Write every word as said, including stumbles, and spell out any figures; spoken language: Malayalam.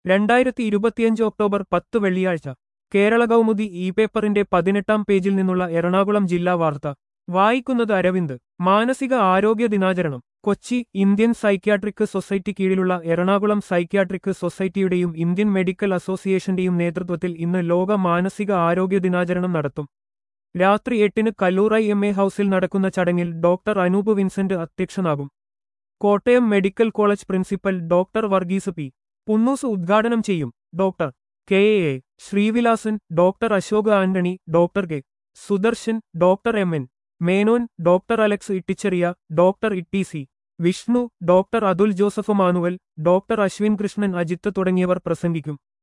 രണ്ടായിരത്തി ഇരുപത്തിയഞ്ച് ഒക്ടോബർ പത്ത് വെള്ളിയാഴ്ച കേരള കൗമുദി ഇ പേപ്പറിന്റെ പതിനെട്ടാം പേജിൽ നിന്നുള്ള എറണാകുളം ജില്ലാ വാർത്ത വായിക്കുന്നത് അരവിന്ദ്. മാനസിക ആരോഗ്യ ദിനാചരണം കൊച്ചി. ഇന്ത്യൻ സൈക്യാട്രിക് സൊസൈറ്റി കീഴിലുള്ള എറണാകുളം സൈക്യാട്രിക് സൊസൈറ്റിയുടെയും ഇന്ത്യൻ മെഡിക്കൽ അസോസിയേഷന്റെയും നേതൃത്വത്തിൽ ഇന്ന് ലോക മാനസിക ആരോഗ്യ ദിനാചരണം നടത്തും. രാത്രി എട്ടിന് കല്ലൂറൈ എം എ ഹൌസിൽ നടക്കുന്ന ചടങ്ങിൽ ഡോക്ടർ അനൂപ് വിൻസെന്റ് അധ്യക്ഷനാകും. Kottayam medical college principal doctor Varghese P. Punnoose ഉദ്ഘാടനം ചെയ്യും. Doctor K A Sreevilasan, doctor Ashok Antony, doctor K Sudarshan, doctor M N Menon, doctor Alex Ittycheria, doctor Itty C Vishnu, doctor Athul Joseph Manuel, doctor Ashwin Krishnan Ajith തുടങ്ങിയവർ പ്രസംഗിക്കും.